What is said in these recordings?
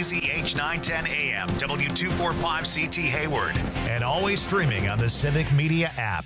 KZH 910 AM, W245CT Hayward, and always streaming on the Civic Media app.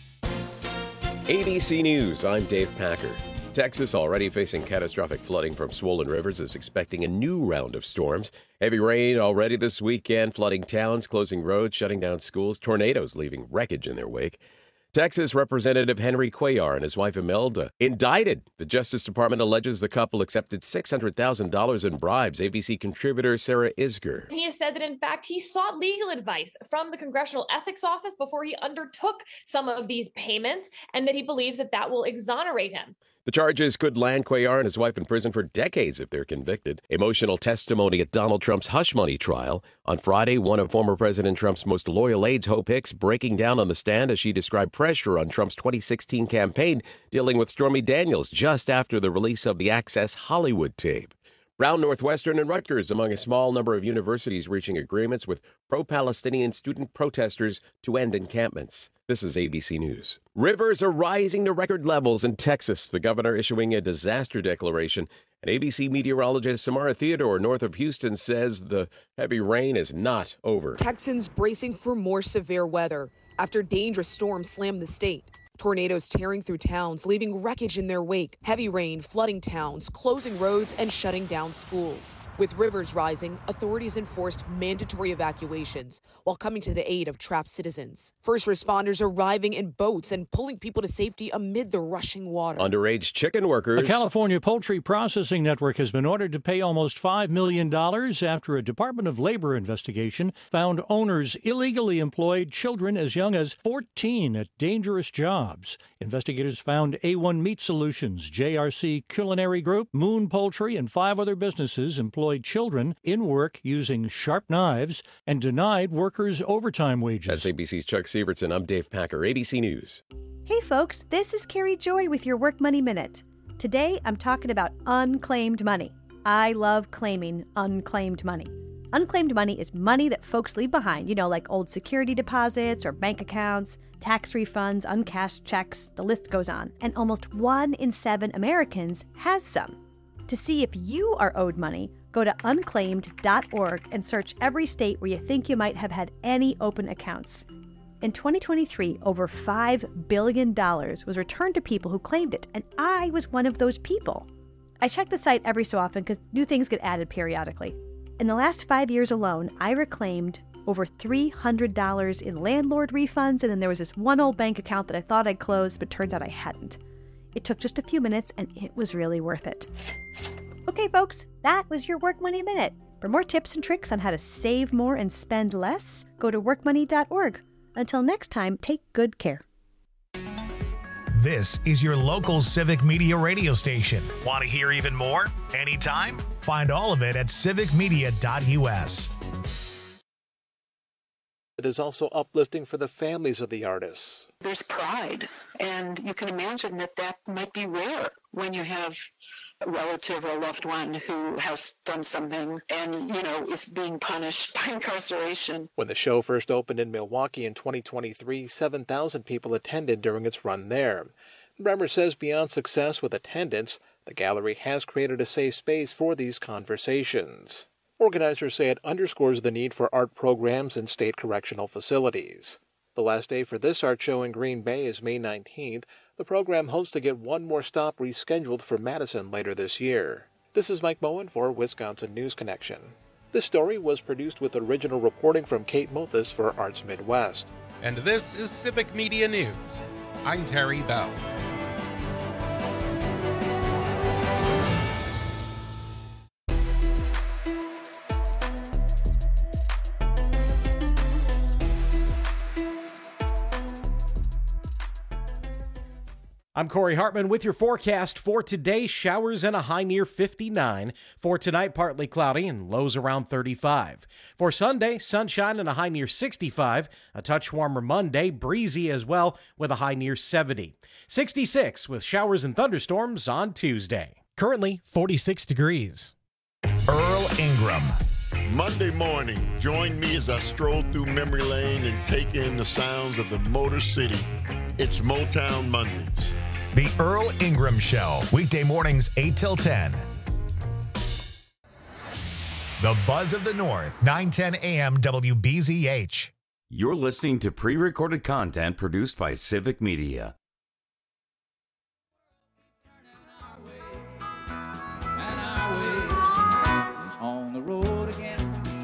ABC News, I'm Dave Packer. Texas, already facing catastrophic flooding from swollen rivers, is expecting a new round of storms. Heavy rain already this weekend, flooding towns, closing roads, shutting down schools, tornadoes leaving wreckage in their wake. Texas Representative Henry Cuellar and his wife Imelda indicted. The Justice Department alleges the couple accepted $600,000 in bribes. ABC contributor Sarah Isger. He has said that, in fact, he sought legal advice from the Congressional Ethics Office before he undertook some of these payments, and that he believes that that will exonerate him. The charges could land Cuellar and his wife in prison for decades if they're convicted. Emotional testimony at Donald Trump's hush money trial. On Friday, one of former President Trump's most loyal aides, Hope Hicks, breaking down on the stand as she described pressure on Trump's 2016 campaign dealing with Stormy Daniels just after the release of the Access Hollywood tape. Brown, Northwestern, and Rutgers among a small number of universities reaching agreements with pro-Palestinian student protesters to end encampments. This is ABC News. Rivers are rising to record levels in Texas, the governor issuing a disaster declaration. And ABC meteorologist Samara Theodore, north of Houston, says the heavy rain is not over. Texans bracing for more severe weather after dangerous storms slammed the state. Tornadoes tearing through towns, leaving wreckage in their wake. Heavy rain flooding towns, closing roads, and shutting down schools. With rivers rising, authorities enforced mandatory evacuations while coming to the aid of trapped citizens. First responders arriving in boats and pulling people to safety amid the rushing water. Underage chicken workers. A California poultry processing network has been ordered to pay almost $5 million after a Department of Labor investigation found owners illegally employed children as young as 14 at dangerous jobs. Investigators found A1 Meat Solutions, JRC Culinary Group, Moon Poultry, and 5 other businesses employed children in work using sharp knives and denied workers overtime wages. That's ABC's Chuck Sievertson. I'm Dave Packer, ABC News. Hey folks, this is Carrie Joy with your Work Money Minute. Today I'm talking about unclaimed money. I love claiming unclaimed money. Unclaimed money is money that folks leave behind, like old security deposits or bank accounts, tax refunds, uncashed checks, the list goes on. And almost 1 in 7 Americans has some. To see if you are owed money, go to unclaimed.org and search every state where you think you might have had any open accounts. In 2023, over $5 billion was returned to people who claimed it, and I was one of those people. I check the site every so often because new things get added periodically. In the last 5 years alone, I reclaimed over $300 in landlord refunds, and then there was this one old bank account that I thought I'd closed, but turns out I hadn't. It took just a few minutes, and it was really worth it. Okay, folks, that was your Work Money Minute. For more tips and tricks on how to save more and spend less, go to workmoney.org. Until next time, take good care. This is your local Civic Media radio station. Want to hear even more? Anytime? Find all of it at civicmedia.us. It is also uplifting for the families of the artists. There's pride, and you can imagine that might be rare when you have a relative or a loved one who has done something and, is being punished by incarceration. When the show first opened in Milwaukee in 2023, 7,000 people attended during its run there. Bremer says beyond success with attendance, the gallery has created a safe space for these conversations. Organizers say it underscores the need for art programs in state correctional facilities. The last day for this art show in Green Bay is May 19th. The program hopes to get one more stop rescheduled for Madison later this year. This is Mike Moen for Wisconsin News Connection. This story was produced with original reporting from Kate Mothis for Arts Midwest. And this is Civic Media News. I'm Terry Bell. I'm Corey Hartman with your forecast for today. Showers and a high near 59. For tonight, partly cloudy and lows around 35. For Sunday, sunshine and a high near 65. A touch warmer Monday, breezy as well with a high near 70. 66 with showers and thunderstorms on Tuesday. Currently 46 degrees. Earl Ingram. Monday morning, join me as I stroll through memory lane and take in the sounds of the Motor City. It's Motown Mondays. The Earl Ingram Show, weekday mornings 8 till 10. The Buzz of the North, 910 AM WBZH. You're listening to pre-recorded content produced by Civic Media. On the road again.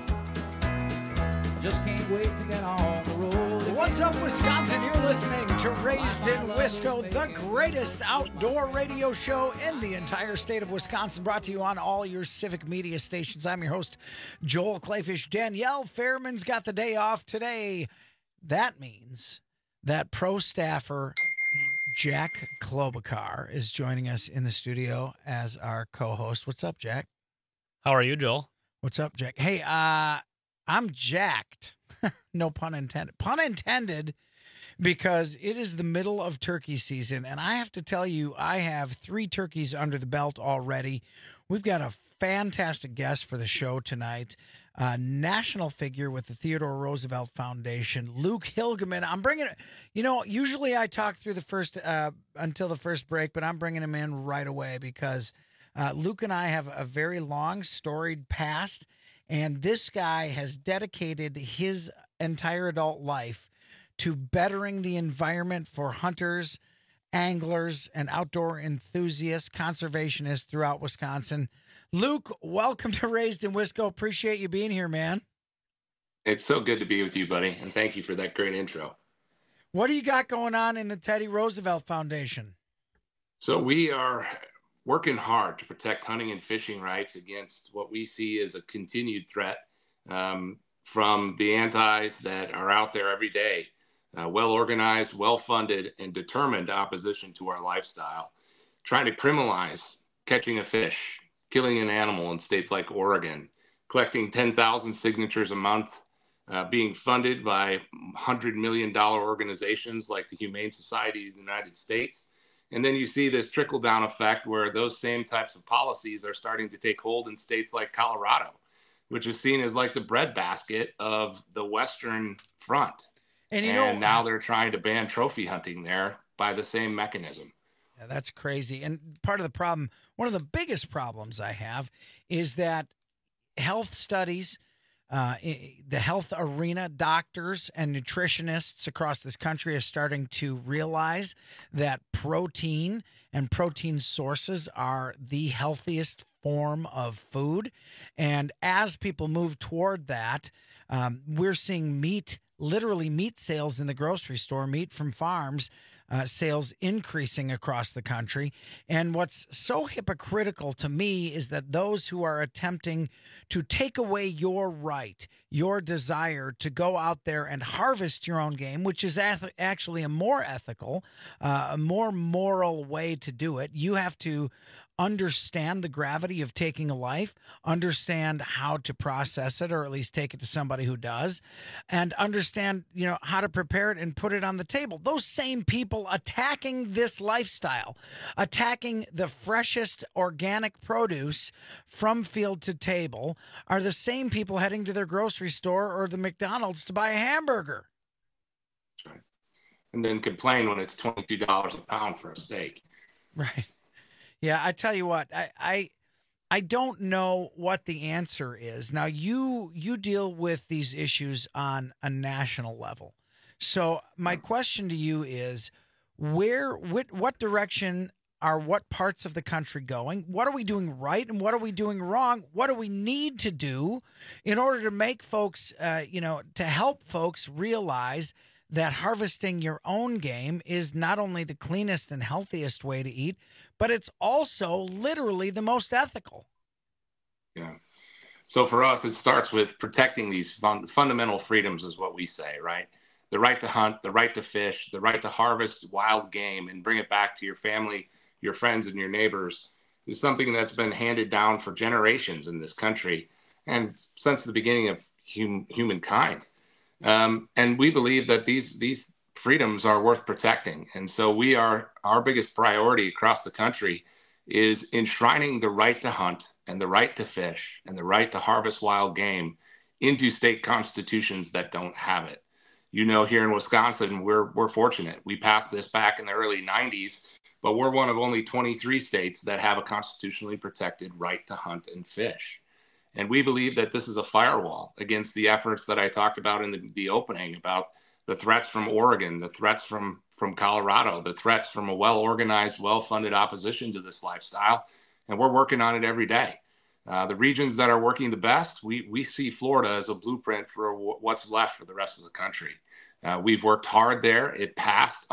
Just can't wait to get on the road again. What's up, Wisconsin? You're listening to Raised in Wisco, the greatest outdoor radio show in the entire state of Wisconsin, brought to you on all your Civic Media stations. I'm your host, Joel Clayfish. Danielle Fairman's got the day off today. That means that pro staffer Jack Klobuchar is joining us in the studio as our co-host. What's up, Jack? How are you, Joel? What's up, Jack? Hey, I'm jacked. No pun intended. Pun intended, because it is the middle of turkey season, and I have to tell you, I have 3 turkeys under the belt already. We've got a fantastic guest for the show tonight, national figure with the Theodore Roosevelt Foundation, Luke Hilgeman. I'm bringing it. You know, usually I talk through the first until the first break, but I'm bringing him in right away because Luke and I have a very long, storied past. And this guy has dedicated his entire adult life to bettering the environment for hunters, anglers, and outdoor enthusiasts, conservationists throughout Wisconsin. Luke, welcome to Raised in Wisco. Appreciate you being here, man. It's so good to be with you, buddy, and thank you for that great intro. What do you got going on in the Teddy Roosevelt Foundation? So we are working hard to protect hunting and fishing rights against what we see as a continued threat from the antis that are out there every day, well-organized, well-funded, and determined opposition to our lifestyle, trying to criminalize catching a fish, killing an animal in states like Oregon, collecting 10,000 signatures a month, being funded by $100 million organizations like the Humane Society of the United States. And then you see this trickle-down effect where those same types of policies are starting to take hold in states like Colorado, which is seen as like the breadbasket of the Western front. And now they're trying to ban trophy hunting there by the same mechanism. Yeah, that's crazy. And part of the problem, one of the biggest problems I have, is that health studies, the health arena, doctors and nutritionists across this country are starting to realize that protein and protein sources are the healthiest form of food. And as people move toward that, we're seeing literally meat sales in the grocery store, meat from farms, sales increasing across the country. And what's so hypocritical to me is that those who are attempting to take away your right, your desire to go out there and harvest your own game, which is actually a more ethical, a more moral way to do it. You have to understand the gravity of taking a life, understand how to process it, or at least take it to somebody who does, and understand, how to prepare it and put it on the table. Those same people attacking this lifestyle, attacking the freshest organic produce from field to table, are the same people heading to their grocery store or the McDonald's to buy a hamburger. That's right. And then complain when it's $22 a pound for a steak. Right. Yeah, I tell you what, I don't know what the answer is. Now, you deal with these issues on a national level. So my question to you is, what direction are what parts of the country going? What are we doing right and what are we doing wrong? What do we need to do in order to make folks, to help folks realize that harvesting your own game is not only the cleanest and healthiest way to eat, but it's also literally the most ethical. Yeah. So for us, it starts with protecting these fundamental freedoms is what we say, right? The right to hunt, the right to fish, the right to harvest wild game and bring it back to your family, your friends, and your neighbors is something that's been handed down for generations in this country and since the beginning of humankind. And we believe that these freedoms are worth protecting. And so our biggest priority across the country is enshrining the right to hunt and the right to fish and the right to harvest wild game into state constitutions that don't have it. Here in Wisconsin, we're fortunate. We passed this back in the early 90s, but we're one of only 23 states that have a constitutionally protected right to hunt and fish. And we believe that this is a firewall against the efforts that I talked about in the opening, about the threats from Oregon, the threats from Colorado, the threats from a well-organized, well-funded opposition to this lifestyle. And we're working on it every day. The regions that are working the best, we see Florida as a blueprint for what's left for the rest of the country. We've worked hard there. It passed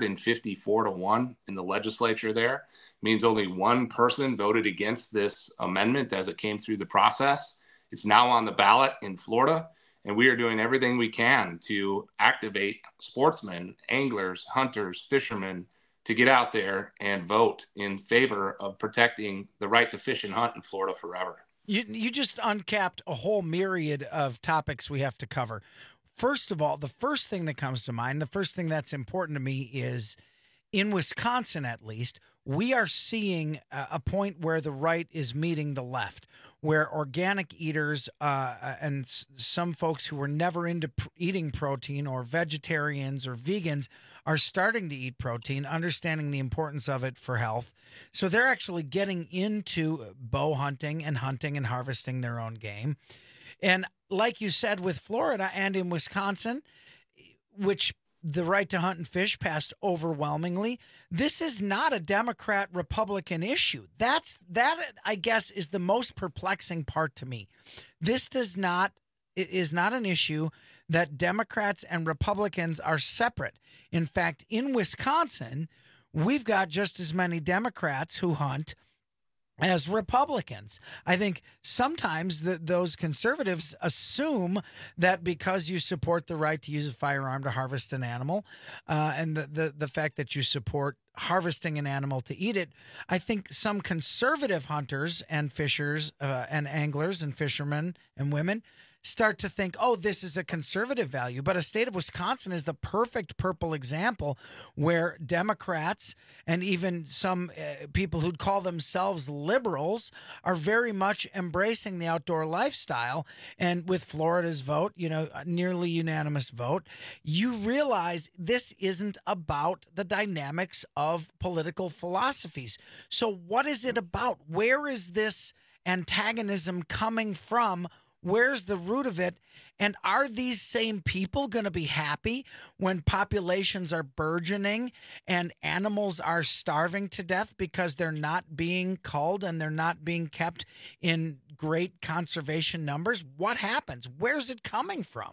154-1 in the legislature there. Means only one person voted against this amendment as it came through the process. It's now on the ballot in Florida, and we are doing everything we can to activate sportsmen, anglers, hunters, fishermen to get out there and vote in favor of protecting the right to fish and hunt in Florida forever. You just uncapped a whole myriad of topics we have to cover. First of all, the first thing that comes to mind, the first thing that's important to me is, in Wisconsin at least, we are seeing a point where the right is meeting the left, where organic eaters and some folks who were never into eating protein, or vegetarians or vegans, are starting to eat protein, understanding the importance of it for health. So they're actually getting into bow hunting and harvesting their own game. And like you said, with Florida and in Wisconsin, which the right to hunt and fish passed overwhelmingly, this is not a Democrat-Republican issue. That, I guess, is the most perplexing part to me. This is not an issue that Democrats and Republicans are separate. In fact, in Wisconsin, we've got just as many Democrats who hunt as Republicans. I think sometimes those conservatives assume that because you support the right to use a firearm to harvest an animal, and the fact that you support harvesting an animal to eat it, I think some conservative hunters and fishers and anglers and fishermen and women start to think, oh, this is a conservative value. But a state of Wisconsin is the perfect purple example where Democrats and even some people who'd call themselves liberals are very much embracing the outdoor lifestyle. And with Florida's vote, nearly unanimous vote, you realize this isn't about the dynamics of political philosophies. So what is it about? Where is this antagonism coming from? Where's the root of it? And are these same people going to be happy when populations are burgeoning and animals are starving to death because they're not being culled and they're not being kept in great conservation numbers? What happens? Where's it coming from?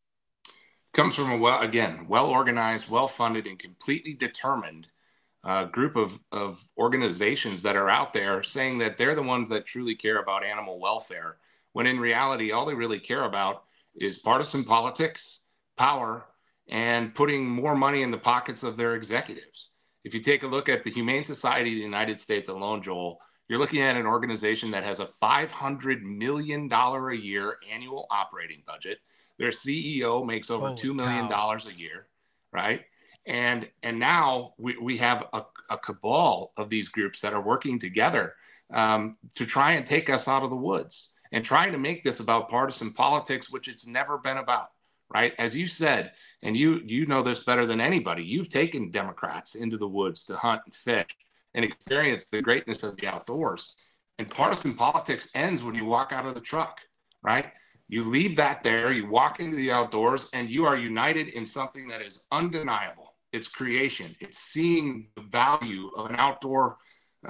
Comes from a well-organized, well-funded, and completely determined group of organizations that are out there saying that they're the ones that truly care about animal welfare, when in reality, all they really care about is partisan politics, power, and putting more money in the pockets of their executives. If you take a look at the Humane Society of the United States alone, Joel, you're looking at an organization that has a $500 million a year annual operating budget. Their CEO makes over $2 million a year, right? And now we have a cabal of these groups that are working together to try and take us out of the woods, and trying to make this about partisan politics, which it's never been about, right? As you said, and you know this better than anybody, you've taken Democrats into the woods to hunt and fish and experience the greatness of the outdoors. And partisan politics ends when you walk out of the truck, right? You leave that there, you walk into the outdoors, and you are united in something that is undeniable. It's creation. It's seeing the value of an outdoor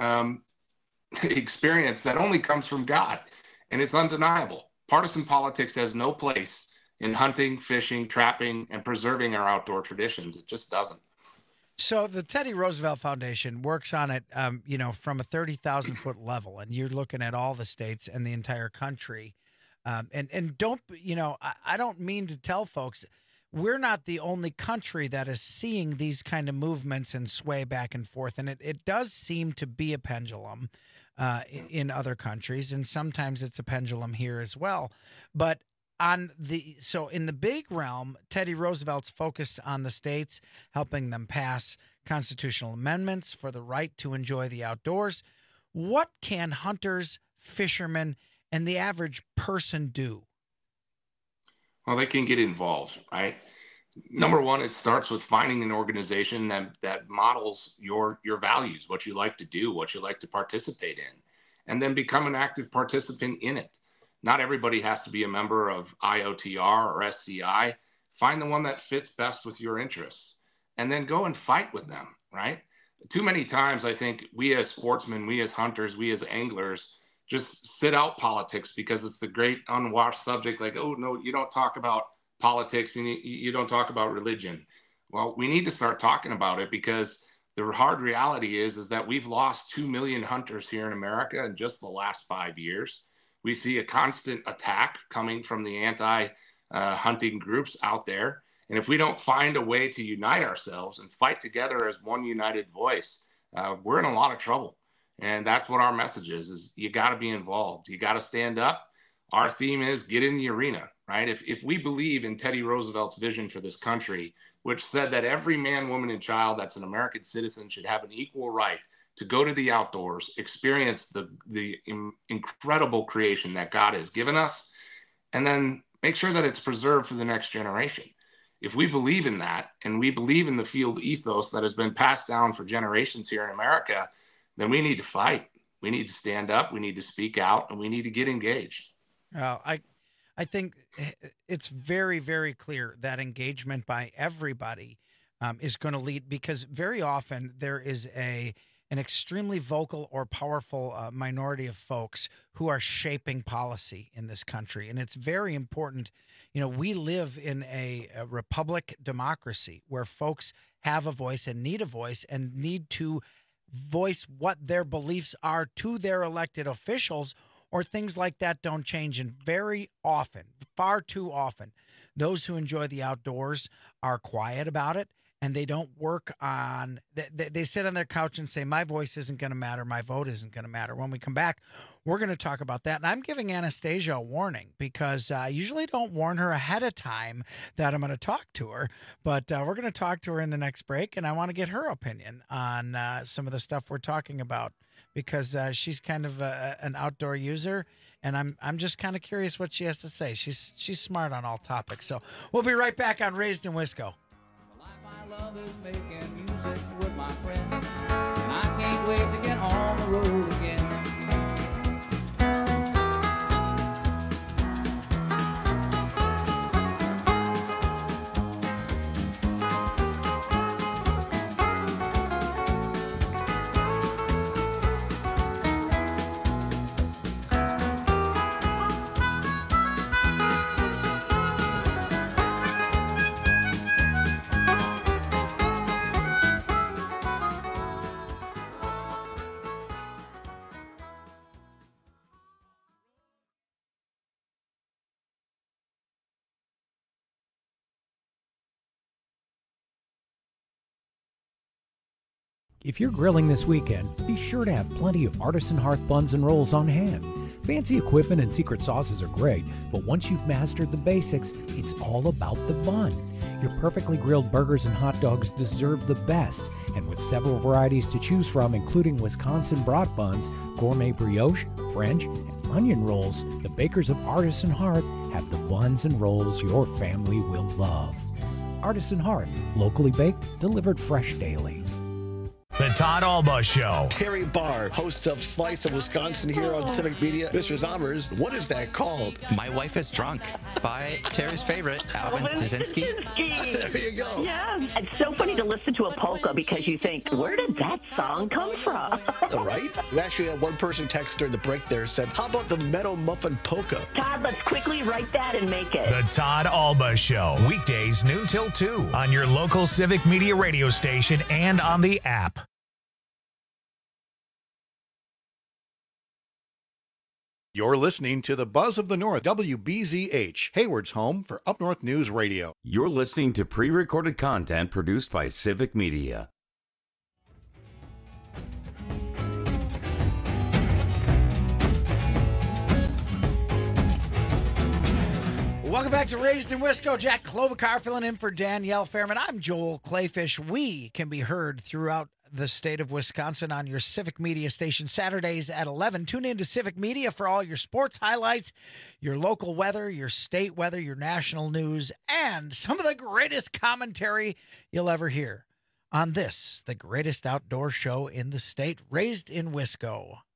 experience that only comes from God. And it's undeniable. Partisan politics has no place in hunting, fishing, trapping, and preserving our outdoor traditions. It just doesn't. So the Teddy Roosevelt Foundation works on it, from a 30,000-foot level, and you're looking at all the states and the entire country. And don't, I don't mean to tell folks, we're not the only country that is seeing these kind of movements and sway back and forth. And it does seem to be a pendulum in other countries, and sometimes it's a pendulum here as well. But in the big realm, Teddy Roosevelt's focused on the states, helping them pass constitutional amendments for the right to enjoy the outdoors. What can hunters, fishermen, and the average person do? Well, they can get involved, right? Number one, it starts with finding an organization that models your values, what you like to do, what you like to participate in, and then become an active participant in it. Not everybody has to be a member of IOTR or SCI. Find the one that fits best with your interests and then go and fight with them, right? Too many times, I think we as sportsmen, we as hunters, we as anglers just sit out politics because it's the great unwashed subject. Like, oh, no, you don't talk about politics and you don't talk about religion. Well, we need to start talking about it because the hard reality is that we've lost 2 million hunters here in America in just the last 5 years. We see a constant attack coming from the anti-hunting groups out there. And if we don't find a way to unite ourselves and fight together as one united voice, we're in a lot of trouble. And that's what our message is you got to be involved. You got to stand up. Our theme is get in the arena, right? If we believe in Teddy Roosevelt's vision for this country, which said that every man, woman, and child that's an American citizen should have an equal right to go to the outdoors, experience the incredible creation that God has given us, and then make sure that it's preserved for the next generation. If we believe in that, and we believe in the field ethos that has been passed down for generations here in America, then we need to fight. We need to stand up. We need to speak out, and we need to get engaged. I think it's very, very clear that engagement by everybody is going to lead, because very often there is an extremely vocal or powerful minority of folks who are shaping policy in this country. And it's very important. You know, we live in a republic democracy where folks have a voice and need to voice what their beliefs are to their elected officials, or things like that don't change. And very often, far too often, those who enjoy the outdoors are quiet about it, and they don't work on, they sit on their couch and say, my voice isn't going to matter, my vote isn't going to matter. When we come back, we're going to talk about that. And I'm giving Anastasia a warning, because I usually don't warn her ahead of time that I'm going to talk to her, but we're going to talk to her in the next break, and I want to get her opinion on some of the stuff we're talking about, because she's kind of an outdoor user, and I'm just kind of curious what she has to say. She's smart on all topics. So we'll be right back on Raised in Wisco. Love is making music with my friends, and I can't wait to get on the road again. If you're grilling this weekend, be sure to have plenty of Artisan Hearth buns and rolls on hand. Fancy equipment and secret sauces are great, but once you've mastered the basics, it's all about the bun. Your perfectly grilled burgers and hot dogs deserve the best, and with several varieties to choose from, including Wisconsin brat buns, gourmet brioche, French, and onion rolls, the bakers of Artisan Hearth have the buns and rolls your family will love. Artisan Hearth, locally baked, delivered fresh daily. The Todd Alba Show. Terry Barr, host of Slice of Wisconsin here on Civic Media. Mr. Zommers, what is that called? My Wife is Drunk by Terry's favorite, Alvin Stasinski. There you go. Yeah, it's so funny to listen to a polka because you think, where did that song come from? Right? We actually had one person text during the break there said, how about the Meadow Muffin Polka? Todd, let's quickly write that and make it. The Todd Alba Show. Weekdays noon till 2 on your local Civic Media radio station and on the app. You're listening to the Buzz of the North, WBZH, Hayward's home for Up North News Radio. You're listening to pre-recorded content produced by Civic Media. Welcome back to Raised in Wisco. Jack Klobuchar filling in for Danielle Fairman. I'm Joel Clayfish. We can be heard throughout the state of Wisconsin on your Civic Media station Saturdays at 11. Tune in to Civic Media for all your sports highlights, your local weather, your state weather, your national news, and some of the greatest commentary you'll ever hear on this, the greatest outdoor show in the state, Raised in Wisco.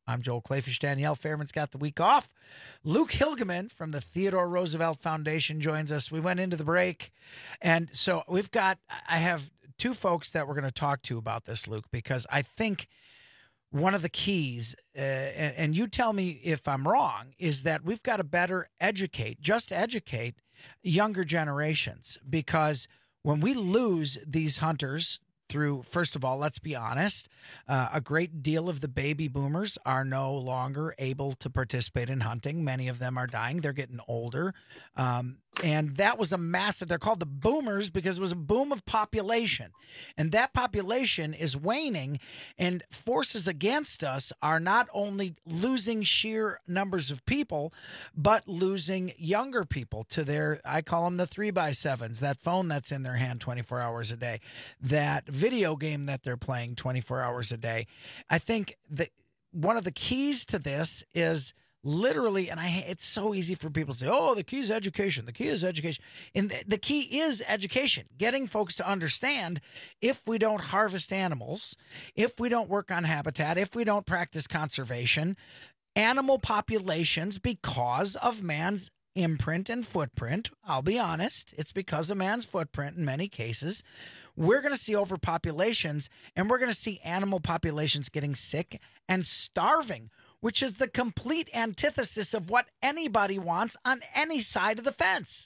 I'm Joel Clayfish. Danielle Fairman's got the week off. Luke Hilgeman from the Theodore Roosevelt Foundation joins us. We went into the break, and so I have two folks that we're going to talk to about this, Luke, because I think one of the keys, and you tell me if I'm wrong, is that we've got to better educate younger generations, because when we lose these hunters through, first of all, let's be honest, a great deal of the baby boomers are no longer able to participate in hunting. Many of them are dying. They're getting older. And that was a massive, they're called the boomers because it was a boom of population. And that population is waning, and forces against us are not only losing sheer numbers of people, but losing younger people to their, I call them the 3x7s, that phone that's in their hand 24 hours a day, that video game that they're playing 24 hours a day. I think that one of the keys to this is literally, and it's so easy for people to say, oh, the key is education. The key is education. And the key is education, getting folks to understand if we don't harvest animals, if we don't work on habitat, if we don't practice conservation, animal populations, because of man's imprint and footprint, I'll be honest, it's because of man's footprint in many cases, we're going to see overpopulations, and we're going to see animal populations getting sick and starving, which is the complete antithesis of what anybody wants on any side of the fence.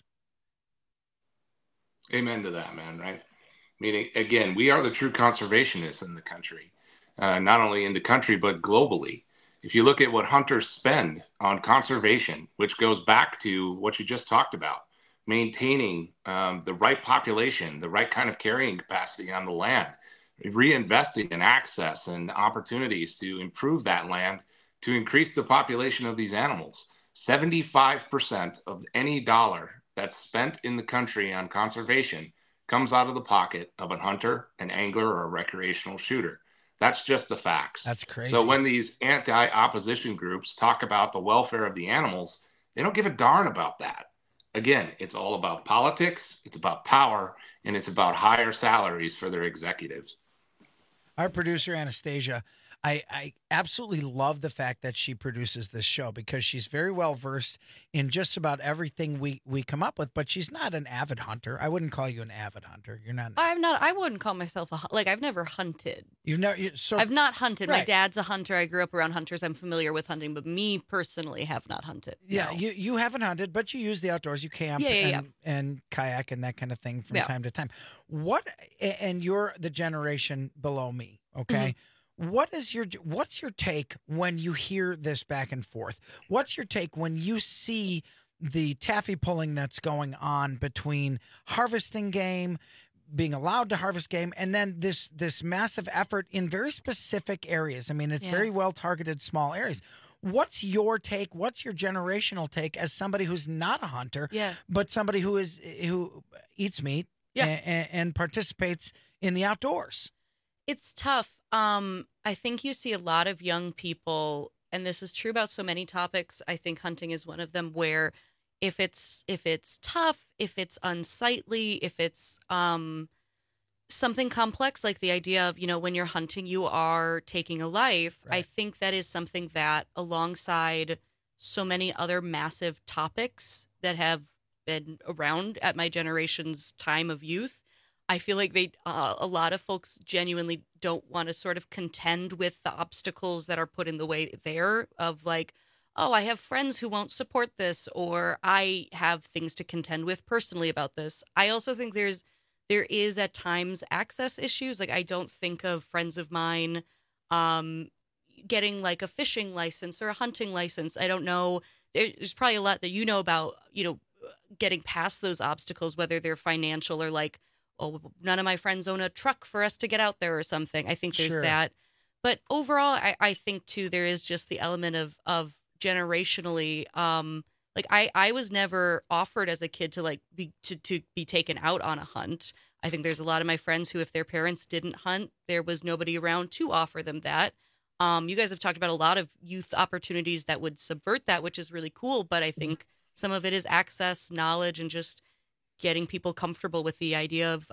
Amen to that, man, right? Meaning, again, we are the true conservationists in the country, not only in the country, but globally. If you look at what hunters spend on conservation, which goes back to what you just talked about, maintaining the right population, the right kind of carrying capacity on the land, reinvesting in access and opportunities to improve that land, to increase the population of these animals. 75% of any dollar that's spent in the country on conservation comes out of the pocket of a hunter, an angler, or a recreational shooter. That's just the facts. That's crazy. So when these anti-opposition groups talk about the welfare of the animals, they don't give a darn about that. Again, it's all about politics, it's about power, and it's about higher salaries for their executives. Our producer, Anastasia, I absolutely love the fact that she produces this show, because she's very well versed in just about everything we come up with, but she's not an avid hunter. I wouldn't call you an avid hunter. You're not. I'm not. I wouldn't call myself I've never hunted. I've not hunted. Right. My dad's a hunter. I grew up around hunters. I'm familiar with hunting, but me personally have not hunted. Yeah, no. you haven't hunted, but you use the outdoors. You camp and kayak and that kind of thing from time to time. And you're the generation below me, okay? Mm-hmm. What's your take when you hear this back and forth? What's your take when you see the taffy pulling that's going on between harvesting game, being allowed to harvest game, and then this massive effort in very specific areas? I mean, it's very well targeted small areas. What's your take? What's your generational take as somebody who's not a hunter, but somebody who eats meat and participates in the outdoors? It's tough. I think you see a lot of young people, and this is true about so many topics. I think hunting is one of them, where if it's tough, if it's unsightly, if it's something complex, like the idea of, when you're hunting, you are taking a life. Right. I think that is something that, alongside so many other massive topics that have been around at my generation's time of youth, I feel like a lot of folks genuinely don't want to sort of contend with the obstacles that are put in the way there, of like, oh, I have friends who won't support this, or I have things to contend with personally about this. I also think there is at times access issues. Like, I don't think of friends of mine getting like a fishing license or a hunting license. I don't know. There's probably a lot that you know about, getting past those obstacles, whether they're financial or like, oh, none of my friends own a truck for us to get out there or something. I think there's that. But overall, I think, too, there is just the element of generationally, like I was never offered as a kid to be taken out on a hunt. I think there's a lot of my friends who, if their parents didn't hunt, there was nobody around to offer them that. You guys have talked about a lot of youth opportunities that would subvert that, which is really cool. But I think some of it is access, knowledge, and just getting people comfortable with the idea of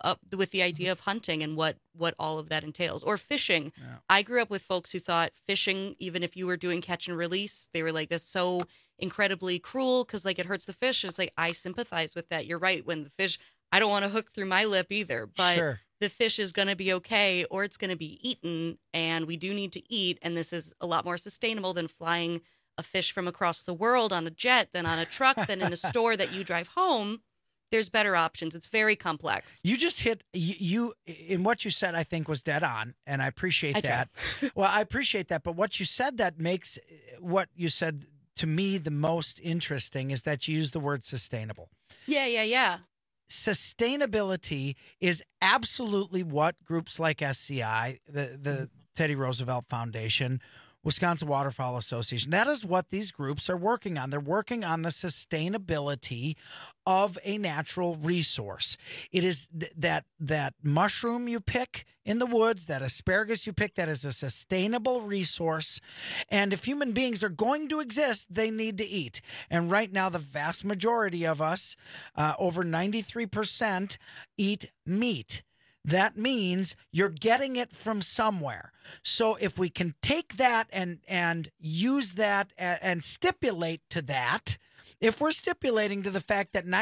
hunting and what all of that entails, or fishing. Yeah. I grew up with folks who thought fishing, even if you were doing catch and release, they were like, that's so incredibly cruel because like it hurts the fish. It's like, I sympathize with that. You're right. When the fish, I don't want to hook through my lip either, but sure, the fish is going to be okay, or it's going to be eaten, and we do need to eat. And this is a lot more sustainable than flying a fish from across the world on a jet, than on a truck, than in a store that you drive home. There's better options. It's very complex. You just hit you in what you said, I think, was dead on, and I appreciate that. Well, I appreciate that, but what you said that makes what you said to me the most interesting is that you used the word sustainable. Yeah. Sustainability is absolutely what groups like SCI, the Teddy Roosevelt Foundation, Wisconsin Waterfowl Association, that is what these groups are working on. They're working on the sustainability of a natural resource. It is that mushroom you pick in the woods, that asparagus you pick, that is a sustainable resource. And if human beings are going to exist, they need to eat. And right now, the vast majority of us, over 93%, eat meat. That means you're getting it from somewhere. So if we can take that and use that and stipulate to that, if we're stipulating to the fact that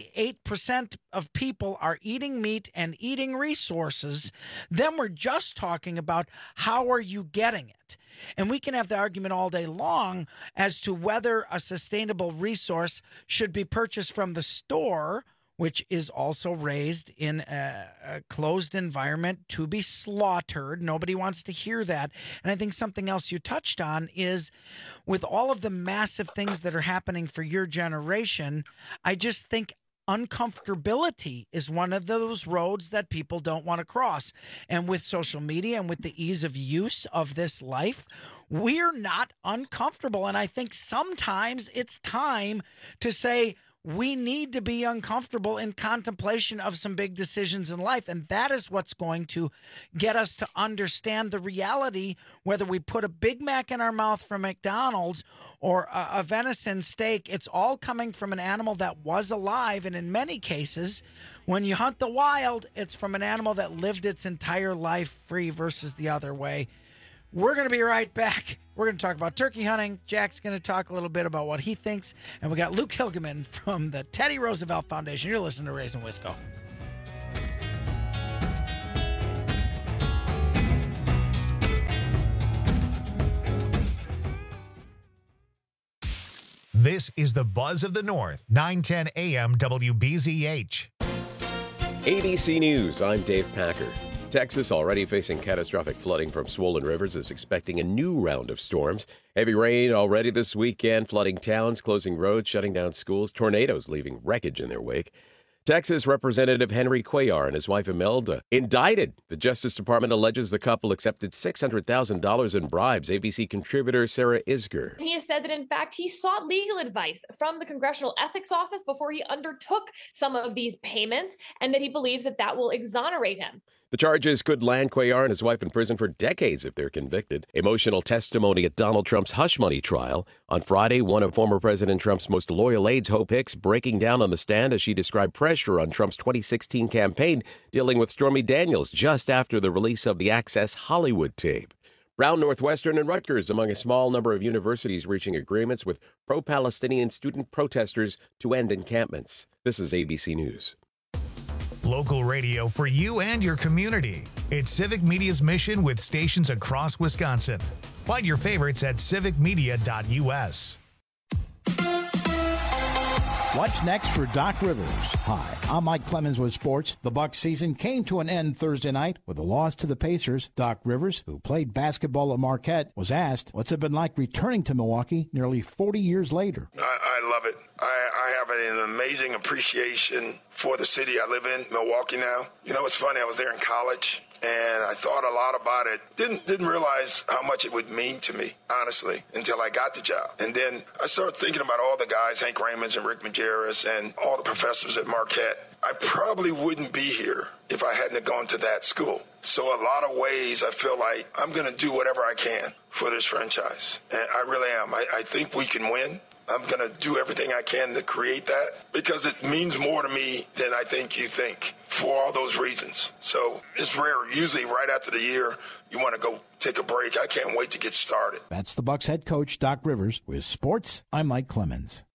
98% of people are eating meat and eating resources, then we're just talking about how are you getting it. And we can have the argument all day long as to whether a sustainable resource should be purchased from the store, which is also raised in a closed environment to be slaughtered. Nobody wants to hear that. And I think something else you touched on is, with all of the massive things that are happening for your generation, I just think uncomfortability is one of those roads that people don't want to cross. And with social media and with the ease of use of this life, we're not uncomfortable. And I think sometimes it's time to say, we need to be uncomfortable in contemplation of some big decisions in life. And that is what's going to get us to understand the reality, whether we put a Big Mac in our mouth from McDonald's or a venison steak. It's all coming from an animal that was alive. And in many cases, when you hunt the wild, it's from an animal that lived its entire life free versus the other way. We're going to be right back. We're going to talk about turkey hunting. Jack's going to talk a little bit about what he thinks. And we got Luke Hilgeman from the Teddy Roosevelt Foundation. You're listening to Raising Wisco. This is the Buzz of the North, 910 AM WBZH. ABC News, I'm Dave Packer. Texas, already facing catastrophic flooding from swollen rivers, is expecting a new round of storms. Heavy rain already this weekend, flooding towns, closing roads, shutting down schools, tornadoes leaving wreckage in their wake. Texas Representative Henry Cuellar and his wife Imelda indicted. The Justice Department alleges the couple accepted $600,000 in bribes. ABC contributor Sarah Isger. He has said that, in fact, he sought legal advice from the Congressional Ethics Office before he undertook some of these payments, and that he believes that that will exonerate him. The charges could land Cuellar and his wife in prison for decades if they're convicted. Emotional testimony at Donald Trump's hush money trial. On Friday, one of former President Trump's most loyal aides, Hope Hicks, breaking down on the stand as she described pressure on Trump's 2016 campaign, dealing with Stormy Daniels just after the release of the Access Hollywood tape. Brown, Northwestern, and Rutgers among a small number of universities reaching agreements with pro-Palestinian student protesters to end encampments. This is ABC News. Local radio for you and your community. It's Civic Media's mission with stations across Wisconsin. Find your favorites at civicmedia.us. What's next for Doc Rivers? Hi, I'm Mike Clemens with sports. The Bucs season came to an end Thursday night with a loss to the Pacers. Doc Rivers, who played basketball at Marquette, was asked, what's it been like returning to Milwaukee nearly 40 years later? I love it. I have an amazing appreciation for the city I live in, Milwaukee now. You know, it's funny, I was there in college, and I thought a lot about it. Didn't realize how much it would mean to me, honestly, until I got the job. And then I started thinking about all the guys, Hank Raymonds and Rick Majerus, and all the professors at Marquette. I probably wouldn't be here if I hadn't gone to that school. So a lot of ways I feel like I'm going to do whatever I can for this franchise. And I really am. I think we can win. I'm going to do everything I can to create that because it means more to me than I think you think for all those reasons. So it's rare. Usually right after the year, you want to go take a break. I can't wait to get started. That's the Bucs head coach, Doc Rivers. With sports, I'm Mike Clemens.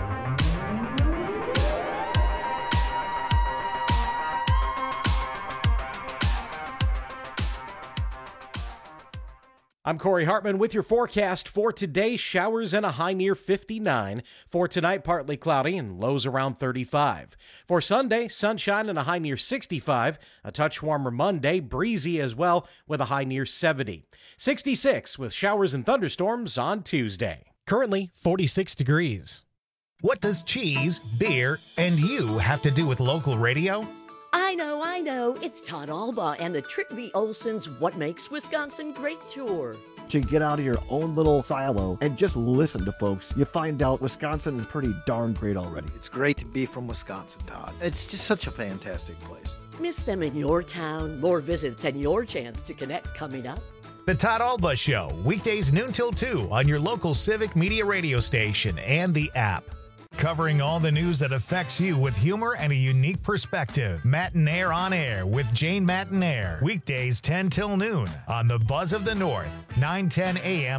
I'm Corey Hartman with your forecast for today. Showers and a high near 59. For tonight, partly cloudy and lows around 35. For Sunday, sunshine and a high near 65. A touch warmer Monday, breezy as well with a high near 70. 66 with showers and thunderstorms on Tuesday. Currently 46 degrees. What does cheese, beer, and you have to do with local radio? I know. It's Todd Alba and the Trick V. Olson's What Makes Wisconsin Great tour. To get out of your own little silo and just listen to folks, you find out Wisconsin is pretty darn great already. It's great to be from Wisconsin, Todd. It's just such a fantastic place. Miss them in your town? More visits and your chance to connect coming up. The Todd Alba Show, weekdays noon till 2 on your local Civic Media radio station and the app. Covering all the news that affects you with humor and a unique perspective. Matinaire on Air with Jane Matinaire. Weekdays 10 till noon on the Buzz of the North, 9:10 a.m.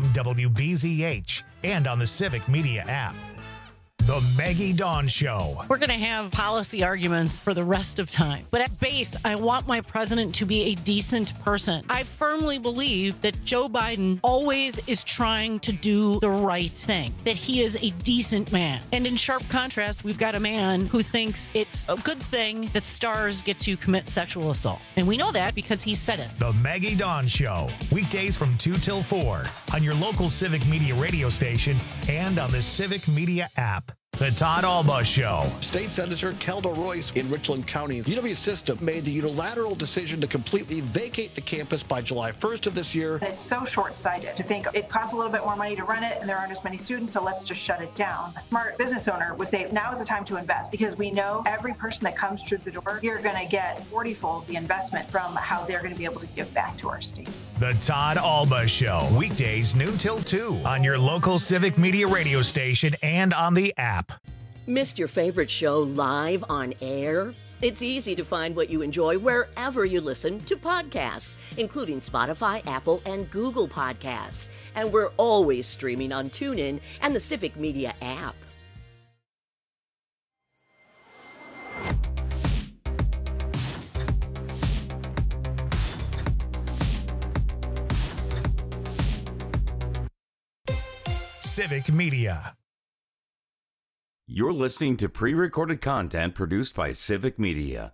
WBZH, and on the Civic Media app. The Maggie Dawn Show. We're going to have policy arguments for the rest of time. But at base, I want my president to be a decent person. I firmly believe that Joe Biden always is trying to do the right thing, that he is a decent man. And in sharp contrast, we've got a man who thinks it's a good thing that stars get to commit sexual assault. And we know that because he said it. The Maggie Dawn Show. Weekdays from 2 till 4 on your local Civic Media radio station and on the Civic Media app. The Todd Alba Show. State Senator Kelda Royce in Richland County. UW System made the unilateral decision to completely vacate the campus by July 1st of this year. It's so short-sighted to think it costs a little bit more money to run it and there aren't as many students, so let's just shut it down. A smart business owner would say now is the time to invest because we know every person that comes through the door, you're going to get 40-fold the investment from how they're going to be able to give back to our state. The Todd Alba Show. Weekdays noon till 2 on your local Civic Media radio station and on the app. Missed your favorite show live on air? It's easy to find what you enjoy wherever you listen to podcasts, including Spotify, Apple, and Google Podcasts. And we're always streaming on TuneIn and the Civic Media app. Civic Media. You're listening to pre-recorded content produced by Civic Media.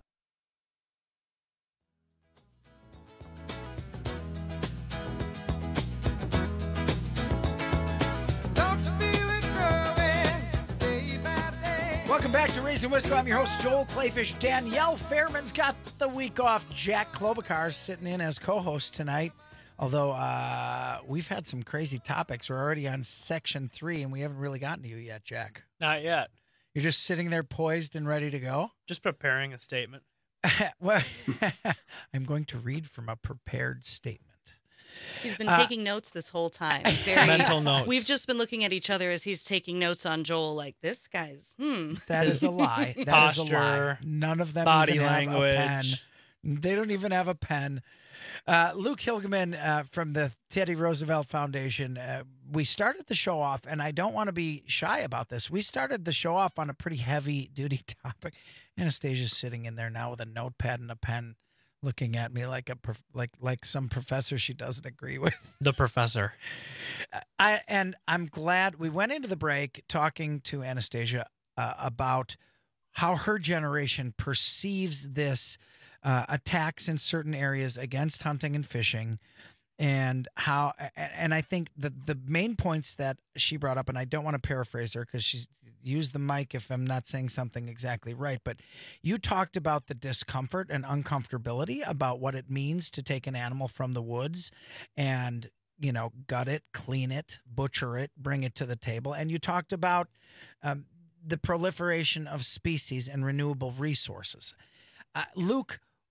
Welcome back to Raising Wisco. I'm your host, Joel Clayfish. Danielle Fairman's got the week off. Jack Klobuchar's sitting in as co-host tonight. Although we've had some crazy topics. We're already on Section 3, and we haven't really gotten to you yet, Jack. Not yet. You're just sitting there poised and ready to go? Just preparing a statement. Well, I'm going to read from a prepared statement. He's been taking notes this whole time. Mental notes. We've just been looking at each other as he's taking notes on Joel like, this guy's, That is a lie. That Posture, is a lie. None of them body even language. have a pen. They don't even have a pen. Luke Hilgeman from the Teddy Roosevelt Foundation, we started the show off, and I don't want to be shy about this. We started the show off on a pretty heavy-duty topic. Anastasia's sitting in there now with a notepad and a pen, looking at me like like some professor she doesn't agree with. The professor. I'm glad we went into the break talking to Anastasia about how her generation perceives this attacks in certain areas against hunting and fishing, and how, and I think the main points that she brought up, and I don't want to paraphrase her because she's used the mic if I'm not saying something exactly right, but you talked about the discomfort and uncomfortability about what it means to take an animal from the woods and, you know, gut it, clean it, butcher it, bring it to the table. And you talked about the proliferation of species and renewable resources. Luke,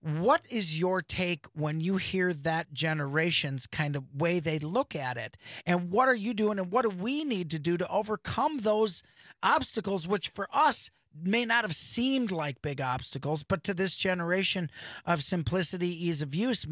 What is your take when you hear that generation's kind of way they look at it? And what are you doing, and what do we need to do to overcome those obstacles, which for us may not have seemed like big obstacles, but to this generation of simplicity, ease of use,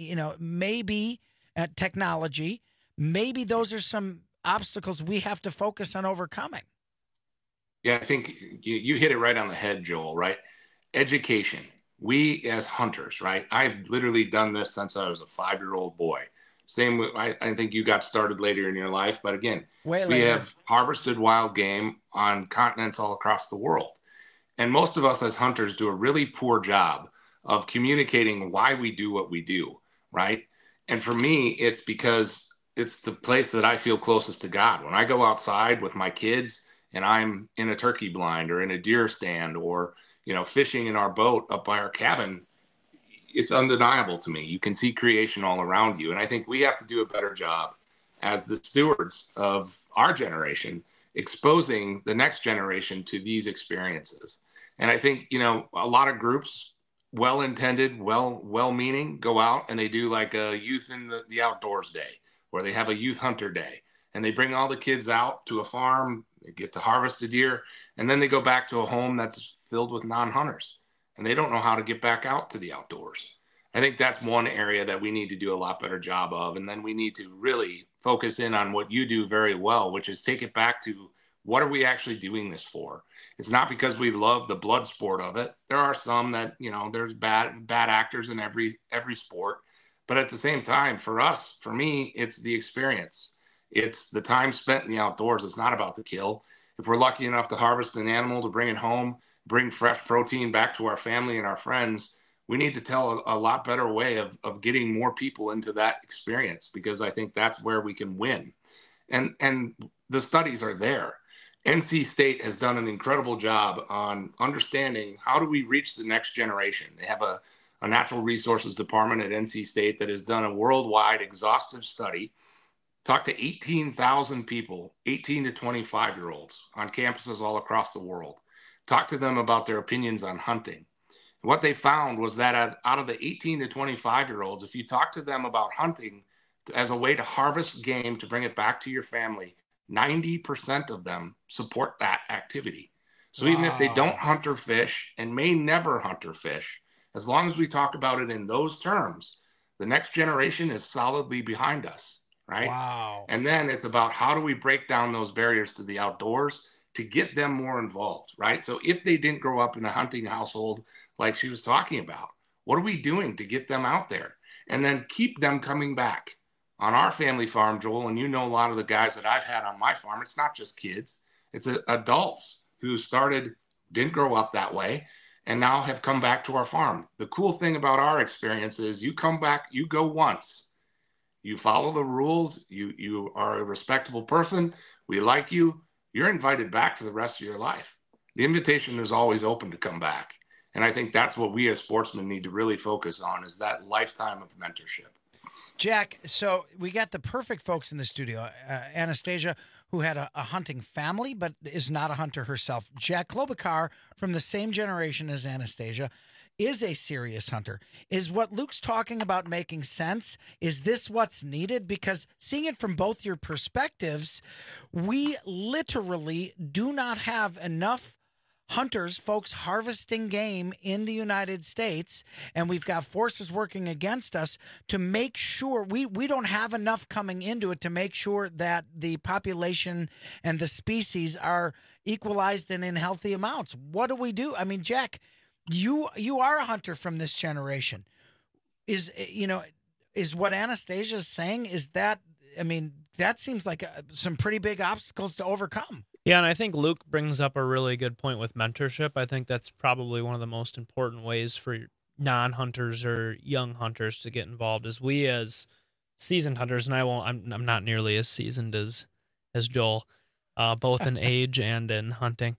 maybe technology, maybe those are some obstacles we have to focus on overcoming. Yeah, I think you hit it right on the head, Joel, right? Education. We as hunters, right? I've literally done this since I was a 5-year-old boy. Same with, I think you got started later in your life, but again, we have harvested wild game on continents all across the world. And most of us as hunters do a really poor job of communicating why we do what we do, right? And for me, it's because it's the place that I feel closest to God. When I go outside with my kids and I'm in a turkey blind or in a deer stand or, fishing in our boat up by our cabin, it's undeniable to me. You can see creation all around you. And I think we have to do a better job as the stewards of our generation, exposing the next generation to these experiences. And I think, a lot of groups, well-intended, well-meaning, go out and they do like a youth in the outdoors day, where they have a youth hunter day. And they bring all the kids out to a farm, they get to harvest a deer, and then they go back to a home that's filled with non-hunters. And they don't know how to get back out to the outdoors. I think that's one area that we need to do a lot better job of. And then we need to really focus in on what you do very well, which is take it back to what are we actually doing this for? It's not because we love the blood sport of it. There are some that, there's bad actors in every sport. But at the same time, for me, it's the experience. It's the time spent in the outdoors. It's not about the kill. If we're lucky enough to harvest an animal, to bring it home, bring fresh protein back to our family and our friends, we need to tell a lot better way of getting more people into that experience, because I think that's where we can win. And the studies are there. NC State has done an incredible job on understanding how do we reach the next generation. They have a natural resources department at NC State that has done a worldwide exhaustive study, talked to 18,000 people, 18 to 25-year-olds on campuses all across the world, talked to them about their opinions on hunting. What they found was that out of the 18 to 25-year-olds, if you talk to them about hunting as a way to harvest game to bring it back to your family, 90% of them support that activity. So even if they don't hunt or fish and may never hunt or fish, as long as we talk about it in those terms, the next generation is solidly behind us, right? Wow. And then it's about how do we break down those barriers to the outdoors to get them more involved, right? So if they didn't grow up in a hunting household like she was talking about, what are we doing to get them out there? And then keep them coming back. On our family farm, Joel, and a lot of the guys that I've had on my farm, it's not just kids, it's adults who didn't grow up that way, and now have come back to our farm. The cool thing about our experience is you come back, you go once, you follow the rules, you are a respectable person, we like you, you're invited back for the rest of your life. The invitation is always open to come back. And I think that's what we as sportsmen need to really focus on, is that lifetime of mentorship. Jack, so we got the perfect folks in the studio. Anastasia, who had a hunting family, but is not a hunter herself. Jack Klobuchar, from the same generation as Anastasia, is a serious hunter. Is what Luke's talking about making sense? Is this what's needed? Because seeing it from both your perspectives, we literally do not have enough hunters, folks harvesting game in the United States, and we've got forces working against us to make sure we don't have enough coming into it to make sure that the population and the species are equalized and in healthy amounts. What do we do? I mean, Jack, you are a hunter from this generation. Is what Anastasia is saying, is that, I mean, that seems like some pretty big obstacles to overcome. Yeah, and I think Luke brings up a really good point with mentorship. I think that's probably one of the most important ways for non-hunters or young hunters to get involved. Is we as seasoned hunters, and I'm not nearly as seasoned as Joel, both in age and in hunting.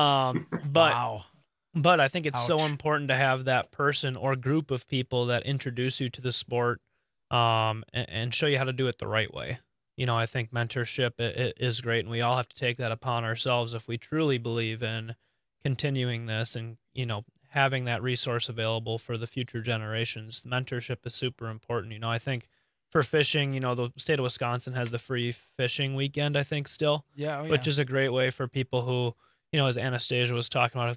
But I think it's so important to have that person or group of people that introduce you to the sport and show you how to do it the right way. I think mentorship is great, and we all have to take that upon ourselves if we truly believe in continuing this and, having that resource available for the future generations. Mentorship is super important. I think for fishing, the state of Wisconsin has the free fishing weekend, I think still, which is a great way for people who, as Anastasia was talking about,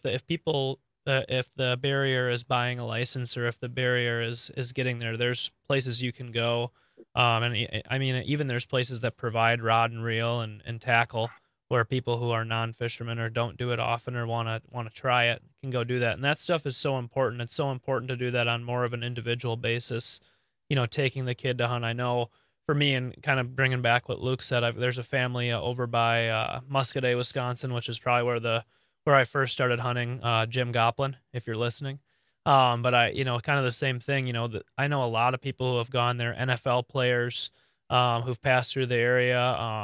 if the barrier is buying a license or if the barrier is getting there, there's places you can go. And I mean, even there's places that provide rod and reel and tackle where people who are non-fishermen or don't do it often or want to try it can go do that. And that stuff is so important. It's so important to do that on more of an individual basis, taking the kid to hunt. I know for me, and kind of bringing back what Luke said, there's a family over by Muscoda, Wisconsin, which is probably where I first started hunting, Jim Goplin, if you're listening. But I, kind of the same thing, that I know a lot of people who have gone there, NFL players, who've passed through the area.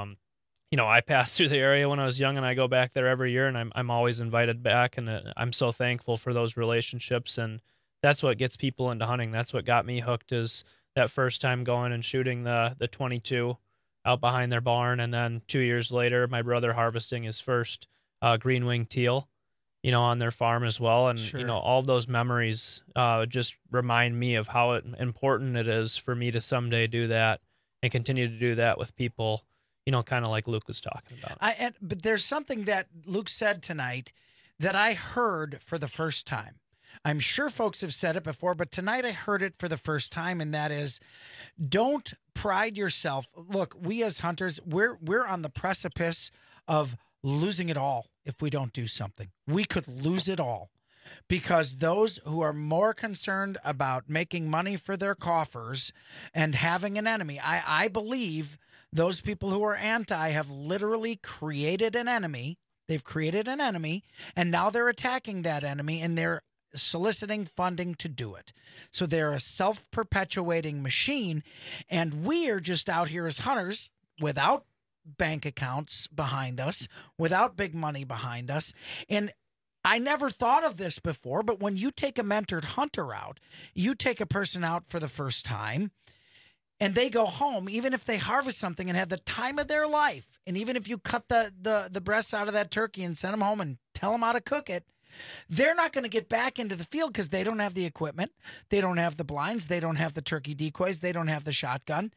I passed through the area when I was young, and I go back there every year, and I'm always invited back, and I'm so thankful for those relationships, and that's what gets people into hunting. That's what got me hooked, is that first time going and shooting the 22 out behind their barn, and then 2 years later, my brother harvesting his first green wing teal, on their farm as well. And, all of those memories just remind me of how important it is for me to someday do that and continue to do that with people, kind of like Luke was talking about. But there's something that Luke said tonight that I heard for the first time. I'm sure folks have said it before, but tonight I heard it for the first time, and that is, don't pride yourself. Look, we as hunters, we're on the precipice of losing it all if we don't do something. We could lose it all because those who are more concerned about making money for their coffers and having an enemy, I believe those people who are anti have literally created an enemy. They've created an enemy, and now they're attacking that enemy, and they're soliciting funding to do it. So they're a self-perpetuating machine, and we are just out here as hunters without bank accounts behind us, without big money behind us. And I never thought of this before, but when you take a mentored hunter out, you take a person out for the first time, and they go home, even if they harvest something and have the time of their life, and even if you cut the breasts out of that turkey and send them home and tell them how to cook it, they're not going to get back into the field because they don't have the equipment. They don't have the blinds. They don't have the turkey decoys. They don't have the shotgun.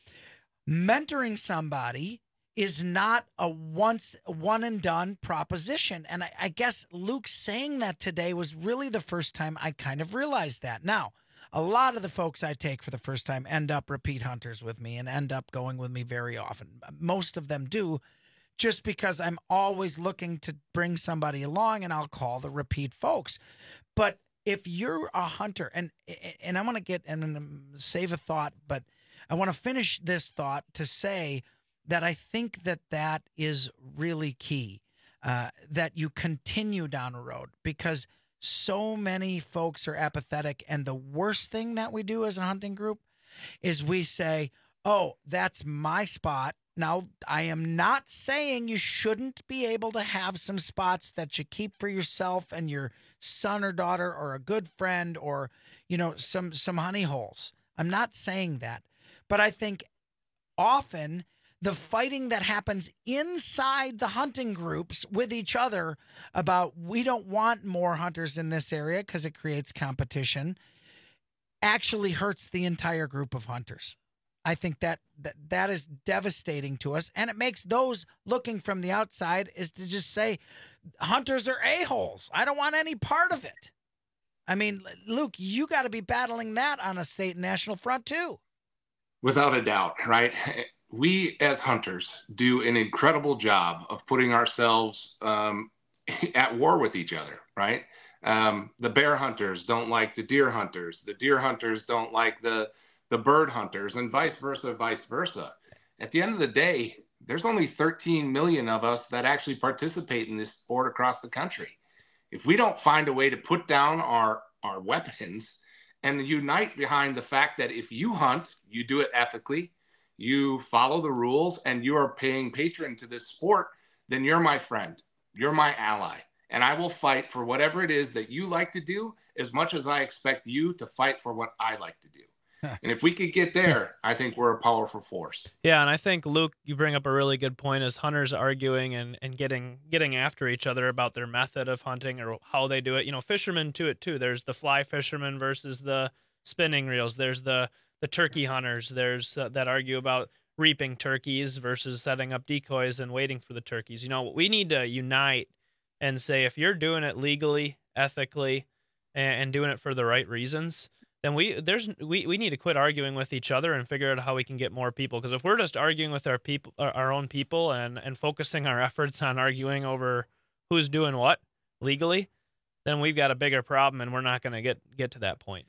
Mentoring somebody is not a one and done proposition. And I guess Luke saying that today was really the first time I kind of realized that. Now, a lot of the folks I take for the first time end up repeat hunters with me and end up going with me very often. Most of them do, just because I'm always looking to bring somebody along, and I'll call the repeat folks. But if you're a hunter, and I want to get and save a thought, but I want to finish this thought to say that I think that is really key, that you continue down a road, because so many folks are apathetic. And the worst thing that we do as a hunting group is we say, oh, that's my spot. Now, I am not saying you shouldn't be able to have some spots that you keep for yourself and your son or daughter or a good friend or, some honey holes. I'm not saying that. But I think often the fighting that happens inside the hunting groups with each other about we don't want more hunters in this area because it creates competition actually hurts the entire group of hunters. I think that is devastating to us, and it makes those looking from the outside is to just say hunters are a-holes. I don't want any part of it. I mean, Luke, you got to be battling that on a state and national front too. Without a doubt, right? We as hunters do an incredible job of putting ourselves at war with each other, right? The bear hunters don't like the deer hunters. The deer hunters don't like the bird hunters, and vice versa. At the end of the day, there's only 13 million of us that actually participate in this sport across the country. If we don't find a way to put down our weapons and unite behind the fact that if you hunt, you do it ethically, you follow the rules, and you are paying patron to this sport, then you're my friend, you're my ally, and I will fight for whatever it is that you like to do as much as I expect you to fight for what I like to do. And if we could get there, I think we're a powerful force. Yeah, and I think, Luke, you bring up a really good point as hunters arguing and getting after each other about their method of hunting or how they do it. You know, fishermen do it too. There's the fly fishermen versus the spinning reels. There's the turkey hunters. There's that argue about reaping turkeys versus setting up decoys and waiting for the turkeys. You know, we need to unite and say, if you're doing it legally, ethically, and doing it for the right reasons, then we need to quit arguing with each other and figure out how we can get more people. Because if we're just arguing with our own people and focusing our efforts on arguing over who's doing what legally, then we've got a bigger problem, and we're not going to get to that point.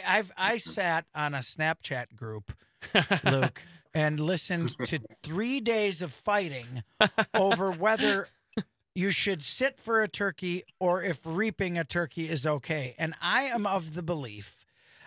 I sat on a Snapchat group, Luke, and listened to 3 days of fighting over whether you should sit for a turkey or if reaping a turkey is okay. And I am of the belief,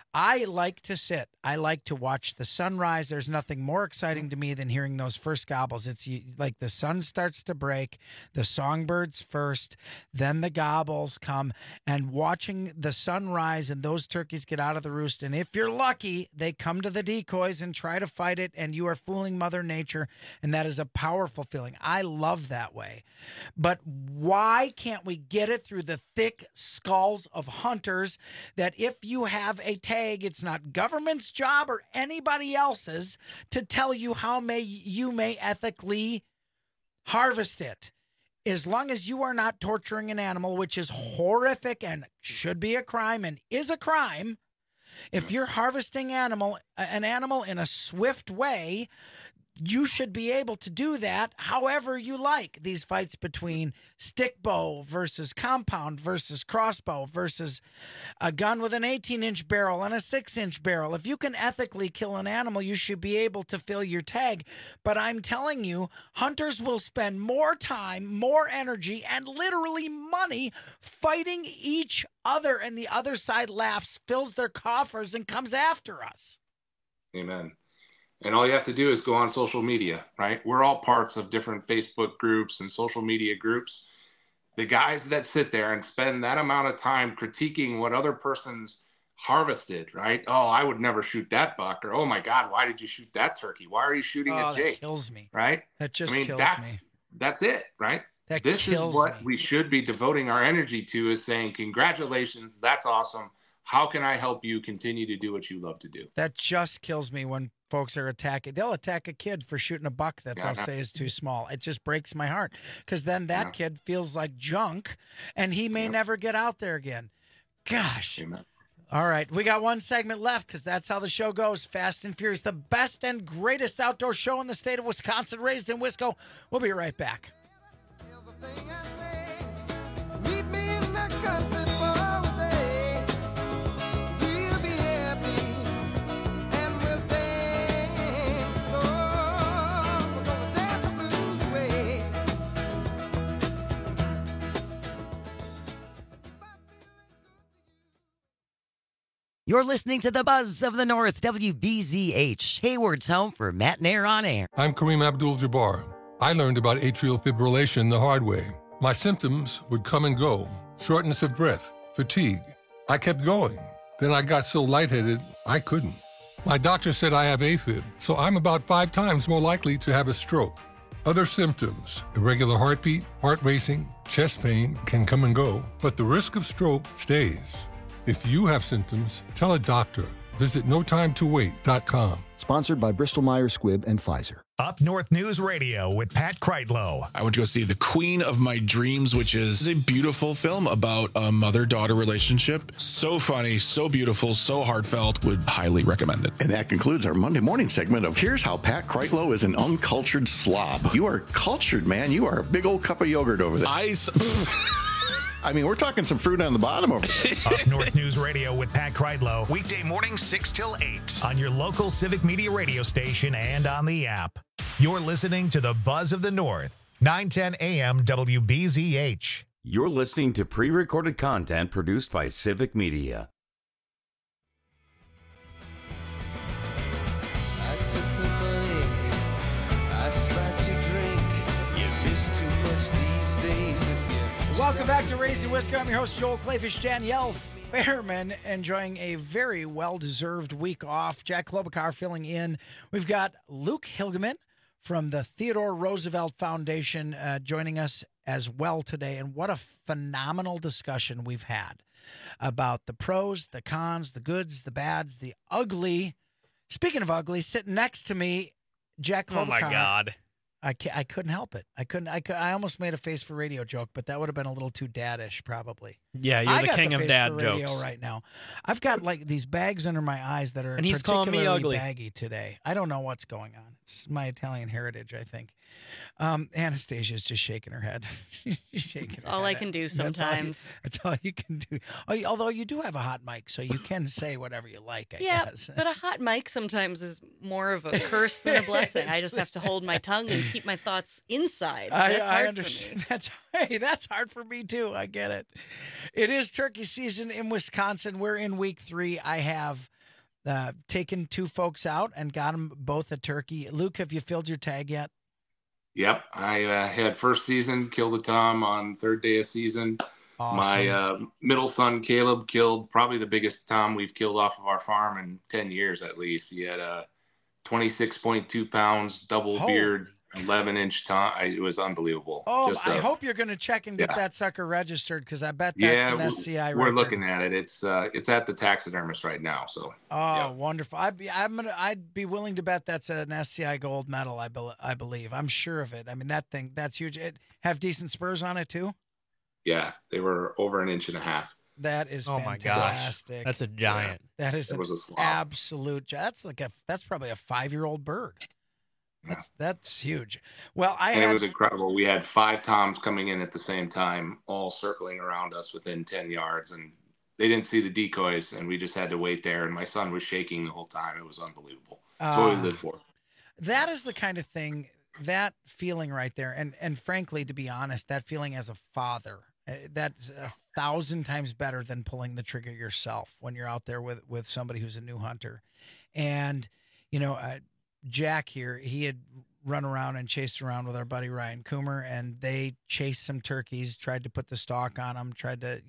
I like to sit. I like to watch the sunrise. There's nothing more exciting to me than hearing those first gobbles. It's like the sun starts to break, the songbirds first, then the gobbles come, and watching the sunrise and those turkeys get out of the roost. And if you're lucky, they come to the decoys and try to fight it, and you are fooling Mother Nature, and that is a powerful feeling. I love that way. But why can't we get it through the thick skulls of hunters that if you have a tag, it's not government's job or anybody else's to tell you how you may ethically harvest it. As long as you are not torturing an animal, which is horrific and should be a crime and is a crime, if you're harvesting an animal in a swift way, you should be able to do that however you like. These fights between stick bow versus compound versus crossbow versus a gun with an 18-inch barrel and a 6-inch barrel. If you can ethically kill an animal, you should be able to fill your tag. But I'm telling you, hunters will spend more time, more energy, and literally money fighting each other, and the other side laughs, fills their coffers, and comes after us. Amen. And all you have to do is go on social media, right? We're all parts of different Facebook groups and social media groups. The guys that sit there and spend that amount of time critiquing what other person's harvested, right? Oh, I would never shoot that buck. Or, oh my God, why did you shoot that turkey? Why are you shooting a jay? That kills me. Right? That just kills me. That's it, right? This is what we should be devoting our energy to, is saying, congratulations, that's awesome. How can I help you continue to do what you love to do? That just kills me when folks are attacking. They'll attack a kid for shooting a buck that they'll say is too small. It just breaks my heart, because then that kid feels like junk, and he may never get out there again. Gosh. Amen. All right, we got one segment left, because that's how the show goes. Fast and Furious, the best and greatest outdoor show in the state of Wisconsin, raised in Wisco. We'll be right back. You're listening to the Buzz of the North, WBZH, Hayward's home for Matt and Air on Air. I'm Kareem Abdul-Jabbar. I learned about atrial fibrillation the hard way. My symptoms would come and go: shortness of breath, fatigue. I kept going. Then I got so lightheaded, I couldn't. My doctor said I have AFib, so I'm about 5 times more likely to have a stroke. Other symptoms: irregular heartbeat, heart racing, chest pain can come and go, but the risk of stroke stays. If you have symptoms, tell a doctor. Visit notimetowait.com. Sponsored by Bristol-Myers Squibb and Pfizer. Up North News Radio with Pat Kreitlow. I went to go see The Queen of My Dreams, which is a beautiful film about a mother-daughter relationship. So funny, so beautiful, so heartfelt. Would highly recommend it. And that concludes our Monday morning segment of Here's How Pat Kreitlow is an Uncultured Slob. You are cultured, man. You are a big old cup of yogurt over there. I mean, we're talking some fruit on the bottom over there. Up North News Radio with Pat Kreitlow. Weekday mornings 6 till 8 on your local Civic Media radio station and on the app. You're listening to the Buzz of the North, 910 AM WBZH. You're listening to pre-recorded content produced by Civic Media. I took the money, I spat to drink. You miss too much these days if you... Welcome back to Raised in Wisco. I'm your host, Joel Clayfish. Danielle Behrman enjoying a very well-deserved week off. Jack Klobuchar filling in. We've got Luke Hilgeman from the Theodore Roosevelt Foundation joining us as well today. And what a phenomenal discussion we've had about the pros, the cons, the goods, the bads, the ugly. Speaking of ugly, sitting next to me, Jack Klobuchar. Oh, my God. I couldn't help it. I almost made a face for radio joke, but that would have been a little too daddish, probably. Yeah, you're the king of dad radio jokes right now. I've got like these bags under my eyes that are and he's calling me particularly ugly. baggy today. I don't know what's going on. It's my Italian heritage, I think. Anastasia's just shaking her head. She's shaking. That's all I can do sometimes. That's all you can do. Although you do have a hot mic, so you can say whatever you like. I guess. But a hot mic sometimes is more of a curse than a blessing. I just have to hold my tongue and keep my thoughts inside. That's hard I understand. for me. That's hard for me too. I get it. It is turkey season in Wisconsin. We're in week 3. I have taken 2 folks out and got them both a turkey. Luke, have you filled your tag yet? Yep. I had first season, killed a tom on third day of season. Awesome. My middle son, Caleb, killed probably the biggest tom we've killed off of our farm in 10 years at least. He had 26.2 pounds, double beard, 11-inch tom. It was unbelievable. Oh, I hope you're going to check and get that sucker registered because I bet that's an SCI we're record. looking at it. It's at the taxidermist right now. So. Wonderful! I'd be willing to bet that's an SCI gold medal. I believe. I'm sure of it. I mean, that thing that's huge. It have decent spurs on it too. Yeah, they were over 1.5 inches. That is fantastic. My gosh, that's a giant. That is an absolute. That's probably a 5-year-old bird. That's huge. Well, it was incredible. We had 5 toms coming in at the same time, all circling around us within 10 yards, and they didn't see the decoys, and we just had to wait there. And my son was shaking the whole time. It was unbelievable. That's what we lived for. That is the kind of thing, that feeling right there, and frankly, to be honest, that feeling as a father, that's 1,000 times better than pulling the trigger yourself when you're out there with somebody who's a new hunter. And Jack here, he had run around and chased around with our buddy Ryan Coomer, and they chased some turkeys, tried to put the stalk on them, tried to,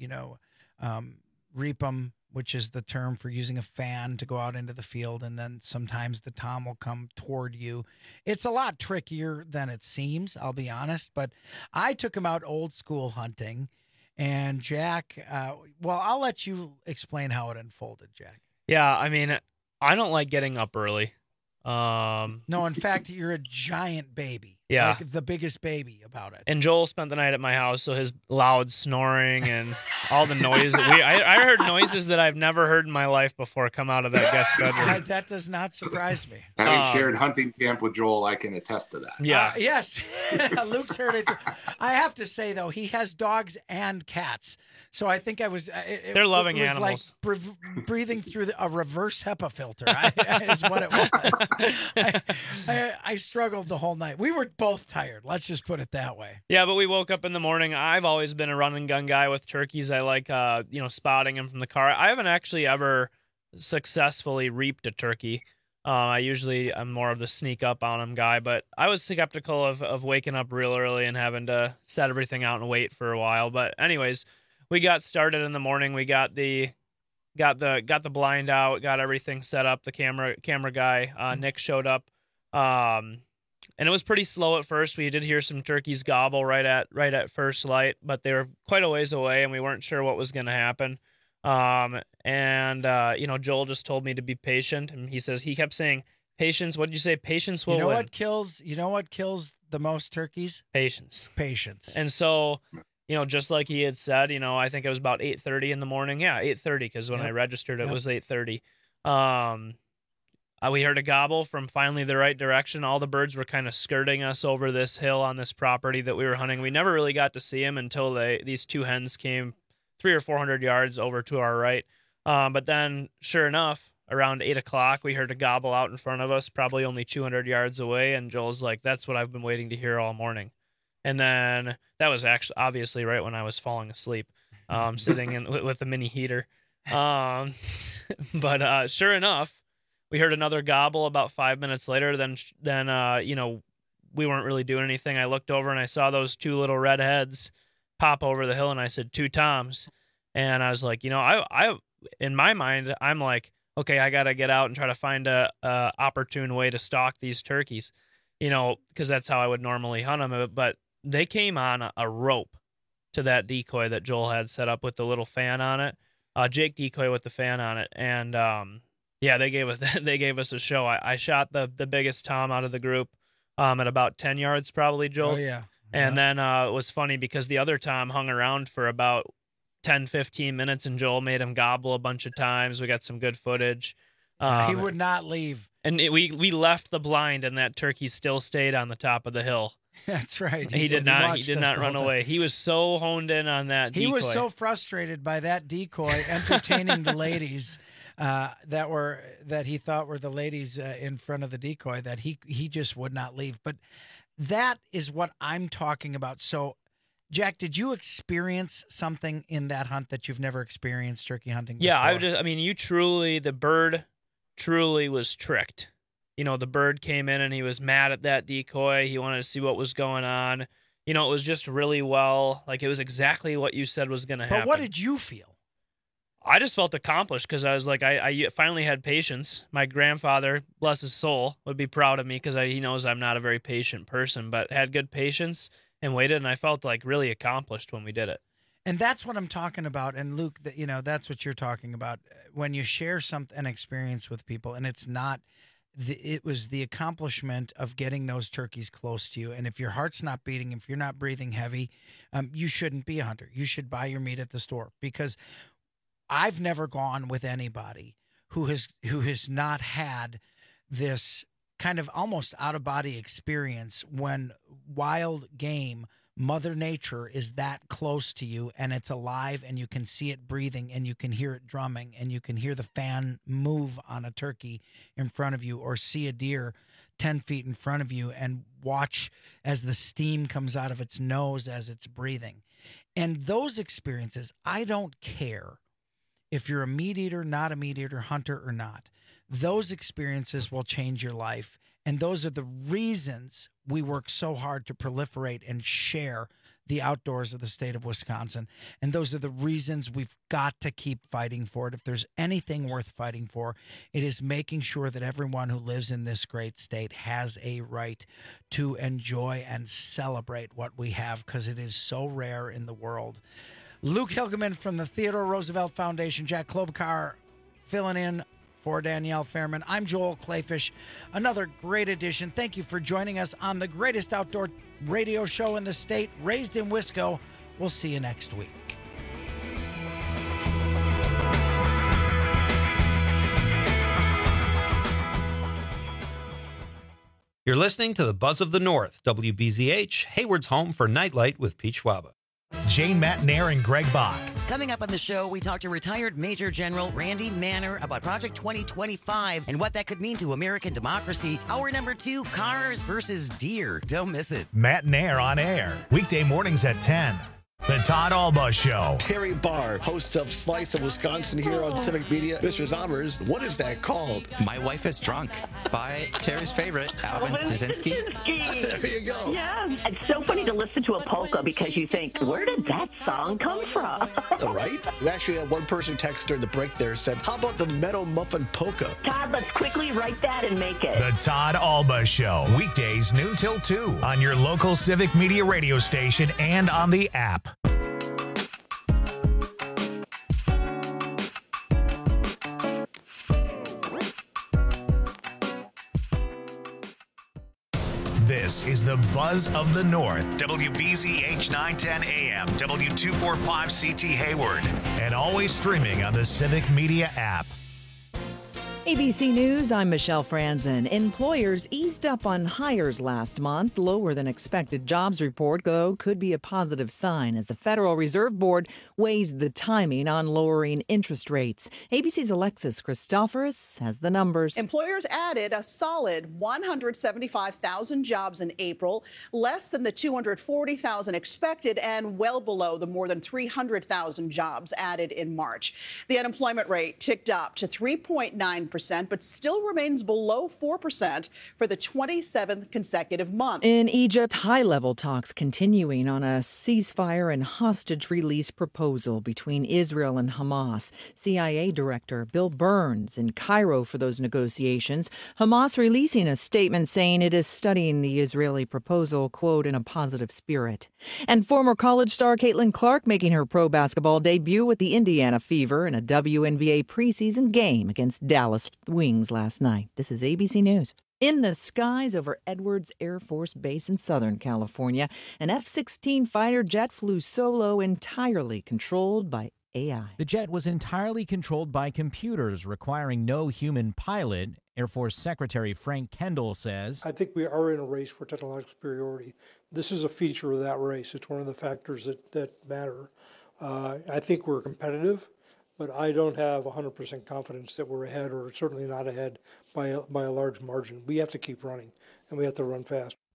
reap them, which is the term for using a fan to go out into the field, and then sometimes the tom will come toward you. It's a lot trickier than it seems, I'll be honest, but I took him out old school hunting, and Jack, I'll let you explain how it unfolded, Jack. Yeah, I mean, I don't like getting up early. No, in fact, you're a giant baby. Yeah. Like the biggest baby about it. And Joel spent the night at my house, so his loud snoring and all the noise I heard noises that I've never heard in my life before come out of that guest bedroom. That does not surprise me. Having shared hunting camp with Joel, I can attest to that. Yeah. Yes. Luke's heard it too. I have to say, though, he has dogs and cats. So I think I was... They're loving it was animals. Like breathing through a reverse HEPA filter is what it was. I struggled the whole night. We were both tired. Let's just put it that way. Yeah, but we woke up in the morning. I've always been a run and gun guy with turkeys. I like, spotting them from the car. I haven't actually ever successfully reaped a turkey. I'm more of the sneak up on them guy, but I was skeptical of waking up real early and having to set everything out and wait for a while. But anyways, we got started in the morning. We got the blind out, got everything set up. The camera guy, Nick, showed up. And it was pretty slow at first. We did hear some turkeys gobble right at first light, but they were quite a ways away, and we weren't sure what was going to happen. Joel just told me to be patient, and he kept saying, patience. What did you say? Patience will win. You know what kills the most turkeys? Patience. And so, just like he had said, I think it was about 8:30 in the morning. Yeah, 8:30, because when I registered, it was 8:30. We heard a gobble from finally the right direction. All the birds were kind of skirting us over this hill on this property that we were hunting. We never really got to see them until these 2 hens came 300 or 400 yards over to our right. But then, sure enough, around 8 o'clock, we heard a gobble out in front of us, probably only 200 yards away. And Joel's like, that's what I've been waiting to hear all morning. And then that was actually obviously right when I was falling asleep, sitting with a mini heater. But sure enough, we heard another gobble about 5 minutes later. Then we weren't really doing anything. I looked over and I saw those 2 little red heads pop over the hill, and I said, 2 toms. And I was like, I in my mind, I'm like, okay, I got to get out and try to find a opportune way to stalk these turkeys, because that's how I would normally hunt them. But they came on a rope to that decoy that Joel had set up with the little fan on it, Jake decoy with the fan on it. And they gave us a show. I shot the biggest tom out of the group at about 10 yards probably, Joel. Oh, yeah. And then it was funny because the other tom hung around for about 10, 15 minutes, and Joel made him gobble a bunch of times. We got some good footage. He would not leave. And we left the blind, and that turkey still stayed on the top of the hill. That's right. He did not run away. He was so honed in on that decoy. He was so frustrated by that decoy entertaining the ladies that he thought were the ladies in front of the decoy that he just would not leave. But that is what I'm talking about. So, Jack, did you experience something in that hunt that you've never experienced turkey hunting before? Yeah, the bird truly was tricked. The bird came in and he was mad at that decoy. He wanted to see what was going on. It was just really it was exactly what you said was going to happen. But what did you feel? I just felt accomplished because I was like, I finally had patience. My grandfather, bless his soul, would be proud of me because he knows I'm not a very patient person, but had good patience and waited, and I felt like really accomplished when we did it. And that's what I'm talking about. And Luke, that's what you're talking about when you share an experience with people, and it's not. It was the accomplishment of getting those turkeys close to you. And if your heart's not beating, if you're not breathing heavy, you shouldn't be a hunter. You should buy your meat at the store, because I've never gone with anybody who has not had this kind of almost out-of-body experience when wild game, Mother Nature, is that close to you and it's alive and you can see it breathing and you can hear it drumming and you can hear the fan move on a turkey in front of you, or see a deer 10 feet in front of you and watch as the steam comes out of its nose as it's breathing. And those experiences, I don't care if you're a meat eater, not a meat eater, hunter or not, those experiences will change your life. And those are the reasons we work so hard to proliferate and share the outdoors of the state of Wisconsin. And those are the reasons we've got to keep fighting for it. If there's anything worth fighting for, it is making sure that everyone who lives in this great state has a right to enjoy and celebrate what we have, because it is so rare in the world. Luke Hilgeman from the Theodore Roosevelt Foundation, Jack Klobuchar filling in for Danielle Fairman. I'm Joel Clayfish. Another great edition. Thank you for joining us on the greatest outdoor radio show in the state, raised in Wisco. We'll see you next week. You're listening to the Buzz of the North, WBZH, Hayward's home for Nightlight with Pete Schwaba. Jane Matnair and Greg Bach. Coming up on the show, we talk to retired Major General Randy Manner about Project 2025 and what that could mean to American democracy. Hour number 2, cars versus deer. Don't miss it. Matnair on air, weekday mornings at 10. The Todd Alba Show. Terry Barr, host of Slice of Wisconsin here on Civic Media. Mr. Zommers, what is that called? My Wife is Drunk by Terry's favorite, Alvin Stasinski. There you go. Yeah. It's so funny to listen to a polka because you think, where did that song come from? Right? We actually had one person text during the break there said, how about the Meadow Muffin Polka? Todd, let's quickly write that and make it. The Todd Alba Show. Weekdays noon till 2 on your local Civic Media radio station and on the app. This is the Buzz of the North, WBZH 910 AM, W245CT Hayward, and always streaming on the Civic Media app. ABC News, I'm Michelle Franzen. Employers eased up on hires last month. Lower than expected jobs report, though, could be a positive sign as the Federal Reserve Board weighs the timing on lowering interest rates. ABC's Alexis Christoforous has the numbers. Employers added a solid 175,000 jobs in April, less than the 240,000 expected and well below the more than 300,000 jobs added in March. The unemployment rate ticked up to 3.9%. 5%, but still remains below 4% for the 27th consecutive month. In Egypt, high-level talks continuing on a ceasefire and hostage release proposal between Israel and Hamas. CIA Director Bill Burns in Cairo for those negotiations. Hamas releasing a statement saying it is studying the Israeli proposal, quote, in a positive spirit. And former college star Caitlin Clark making her pro basketball debut with the Indiana Fever in a WNBA preseason game against Dallas Wings last night. This is ABC News. In the skies over Edwards Air Force Base in Southern California, an F-16 fighter jet flew solo, entirely controlled by AI. The jet was entirely controlled by computers, requiring no human pilot. Air Force Secretary Frank Kendall says, I think we are in a race for technological superiority. This is a feature of that race. It's one of the factors that matter. I think we're competitive, but I don't have 100% confidence that we're ahead, or certainly not ahead by a large margin. We have to keep running, and we have to run fast.